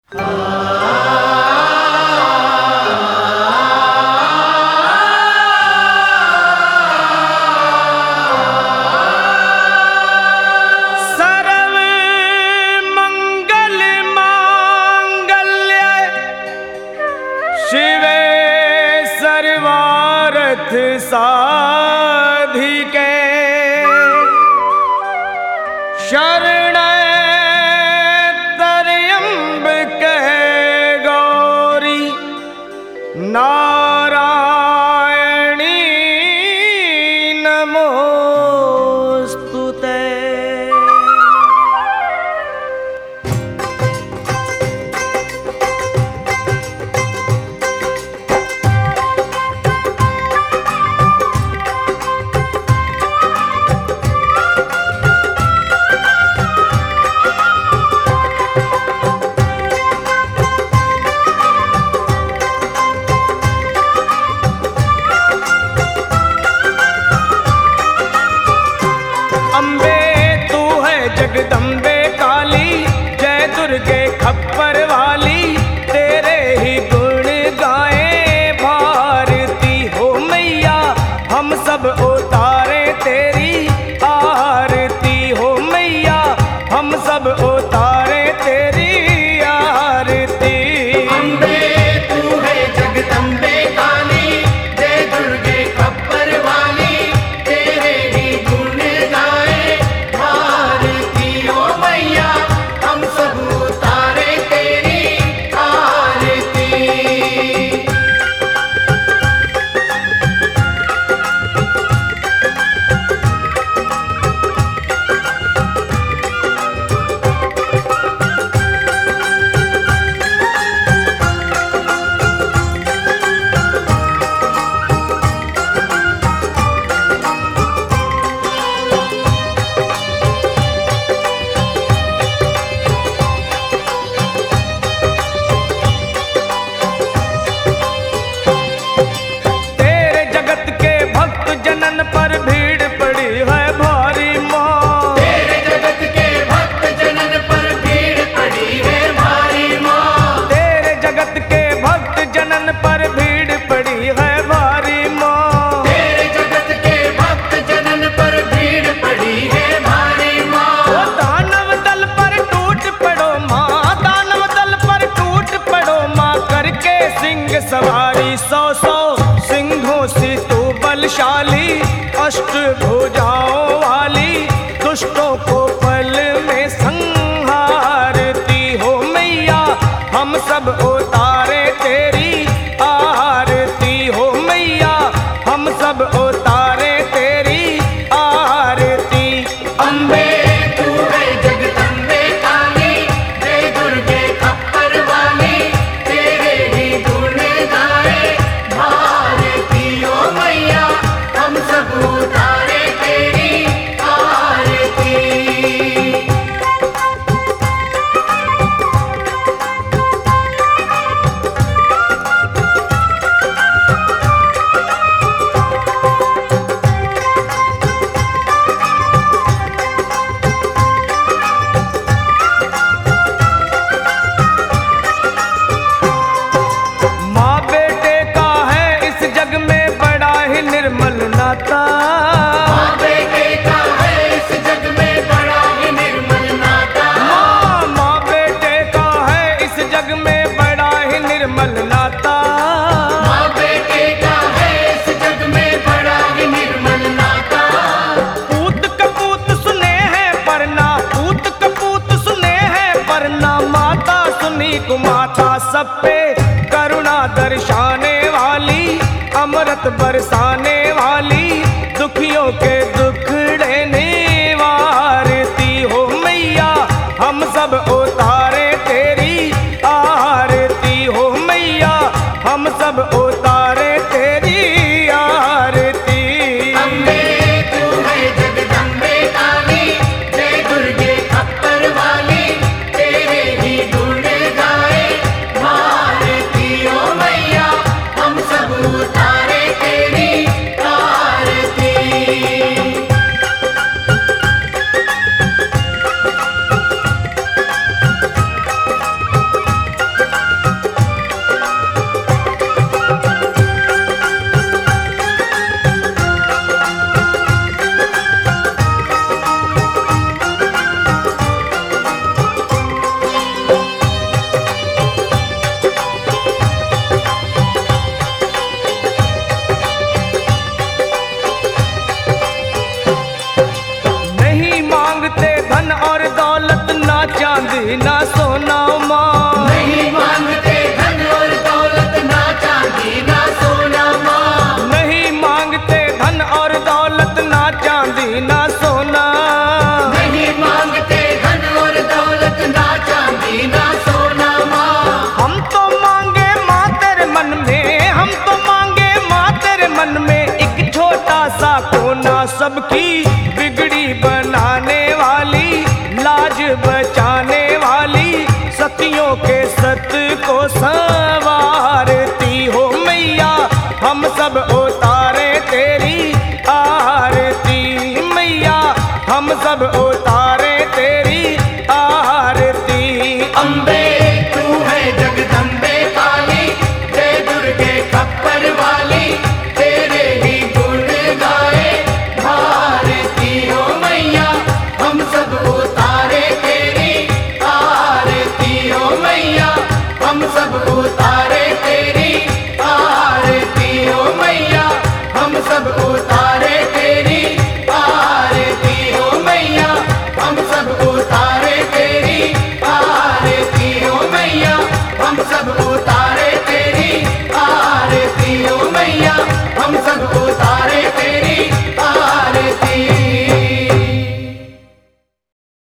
साधिके शरण त्र्यंबके गौरी नारायणी नमोस्तुते। जगदम्बे काली जय दुर्गे खप्पर वाली, तेरे ही गुण गाए भारती हो मैया। हम सब उतारे तेरी आरती हो मैया, हम सब उतारे तेरी आरती। अम्बे तू है जगदम्बे काली जय दुर्गे खप्पर वाली, तेरे ही गुण गाए भारती हो मैया। हम सब उतारे तेरी आरती। तेरे जगत के भक्त जनन पर भीड़ पड़ी है भारी माँ। तेरे जगत के भक्त जनन पर भीड़ पड़ी है भारी माँ। तेरे जगत के भक्त जनन पर भीड़ पड़ी है भारी माँ। तेरे जगत के भक्त जनन पर भीड़ पड़ी है भारी माँ। ओ दानव दल पर टूट पड़ो माँ, दानव दल पर टूट पड़ो माँ। करके सिंह सवारी सौ सौ सिंहों से तू बलशाली, अष्ट भुजाओं वाली दुष्टों को पल में संहारती हो मैया। हम सब उतारे तेरी आरती हो मैया, हम सब उतारे तेरी आरती। अम्बे तू है जगदम्बे काली जय दुर्गे खप्पर वाली, तेरे ही गुण गाए भारती हो मैया। हम सब उतारे तेरी आरती। माँ बेटे का है इस जग में बड़ा ही निर्मल नाता। माँ बेटे का है इस जग में बड़ा ही निर्मल नाता। माँ बेटे का है इस जग में बड़ा ही निर्मल नाता। माँ बेटे का है इस जग में बड़ा ही निर्मल नाता। पूत कपूत सुने हैं परना, पूत कपूत सुने हैं परना। माता सुनी कुमाता सब पे करुणा दर्शाने वाली, अमृत बरसाने वाली, दुखियों के दुखड़े निवारती हो मैया। हम सब उतारे तेरी आरती हो मैया, हम सब उतारे तेरी आरती। अम्बे तू है जगदम्बे काली जय दुर्गे खप्पर वाली, तेरे ही गुण गाए भारती हो मैया। हम सब उतारे तेरी के सत्य को